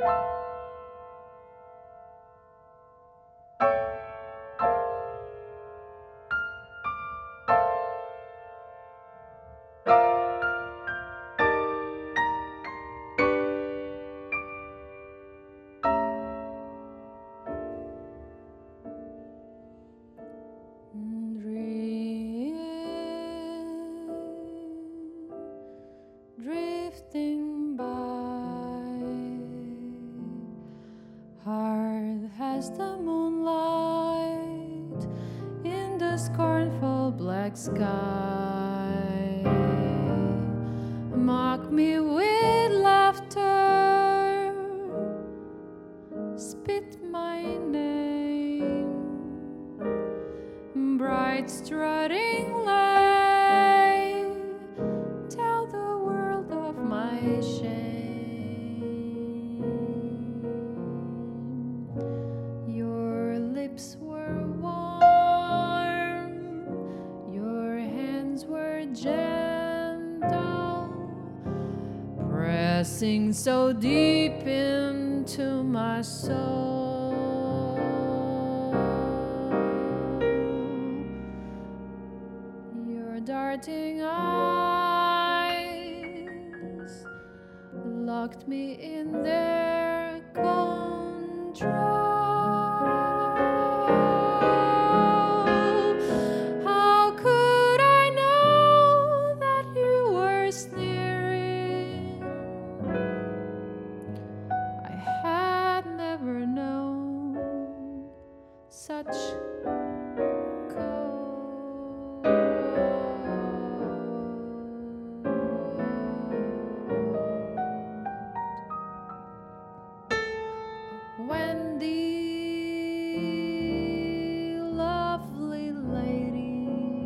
Drifting by, hard as the moonlight in the scornful black sky. Mock me with laughter, spit my name, bright strutting light, tell the world of my shame. Your lips were warm, your hands were gentle, pressing so deep into my soul. Your darting eyes locked me in their control. How could I know that you were sneering? I had never known such cold. Wendy, lovely lady,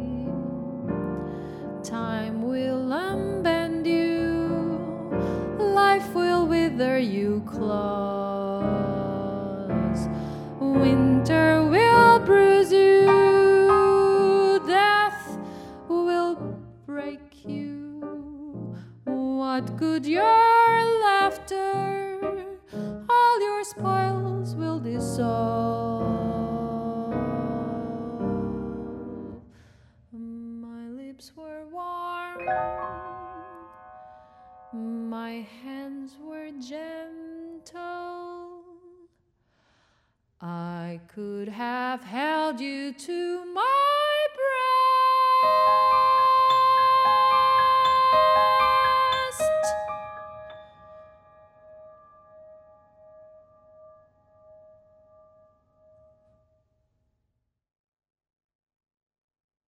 time will unbend you, life will wither you close, winter will bruise you, death will break you. What good your laughter? All your spoils will dissolve. My lips were warm, my hands were gentle, I could have held you to my